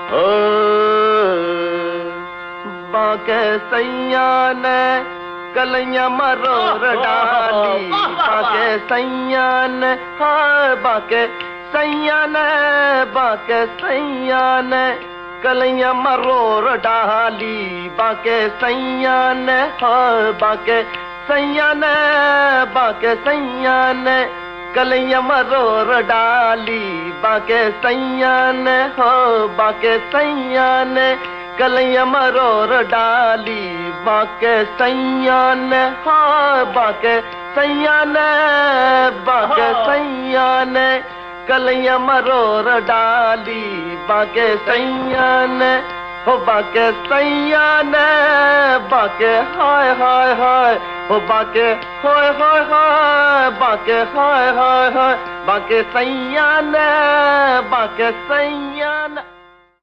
ओ बाके सैया ने कलियां मरोड़ डाली, बाके सैया ने हाय बाके सैया ने, बाके सैया ने कलियां मरोड़ डाली, बाके सैया ने हाय बाके सैया ने, बाके सैया ने कलियां मरोड़ डाली, बाके सैया ने हो बाके सैया ने कलियां मरोड़ डाली, बाके सैया ने हो बाके सैया ने, बाके सैया ने कलियां मरोड़ डाली, बाके सैया ने हो बाके सैया ने, बाके हाय हाय हाय हो बाके हाय हाय हाय, बाके हाय हाय हाय, बाके सैया ने, बाके सैया ने।